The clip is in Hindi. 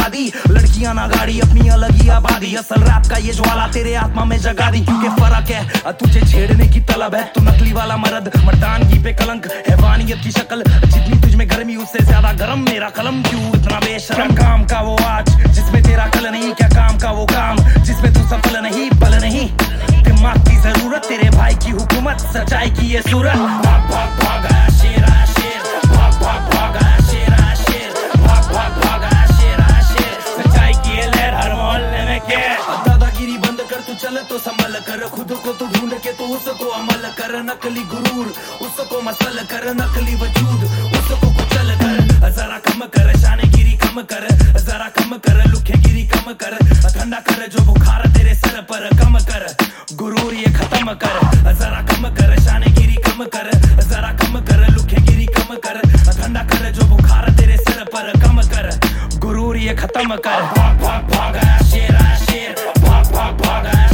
जगा दी। लड़कियां ना गाड़ी अपनी अलग ही आबादी, असल रैप का ये ज्वाला तेरे आत्मा में जगा दी। क्योंकि फर्क है तुझे छेड़ने की तलब है, तू नकली वाला मर्द मर्दानगी पे कलंक, हैवानियत की शक्ल। जितनी तुझ में गर्मी उससे ज्यादा गर्म मेरा कलम, क्यों इतना बेशरम। काम का वो आज जिसमें तेरा कल नहीं, क्या काम का वो काम जिसमें तू सफल नहीं पल नहीं। दिमाग की जरूरत तेरे भाई की हुकूमत, सच्चाई की ये सूरत। भाग भाग भाग आया शेर आया शेर, भाग भाग भाग आया शेर आया शेर, भाग भाग भाग आया शेर आया शेर। सच्चाई की ये लहर हर मोहल्ले में के। दादागिरी बंद कर तू चल तो संभल कर, खुद को तू ढूंढ के तो उसको अमल कर। नकली गुरूर उसको मसल कर, नकली वजूद उसको कुचल कर। जरा कम कर शानगिरी कम कर, जरा कम कर लुखेगिरी कम कर। ठंडा कर जो बुखार तेरे सर पर कम कर, गुरूर ये खत्म कर। जरा कम कर शानगिरी कम कर, जरा कम कर लुखेगिरी कम कर। ठंडा कर जो बुखार तेरे सर पर कम कर, गुरूर ये खत्म कर। भाग भाग भाग आया शेर आया शेर, भाग भाग भाग आया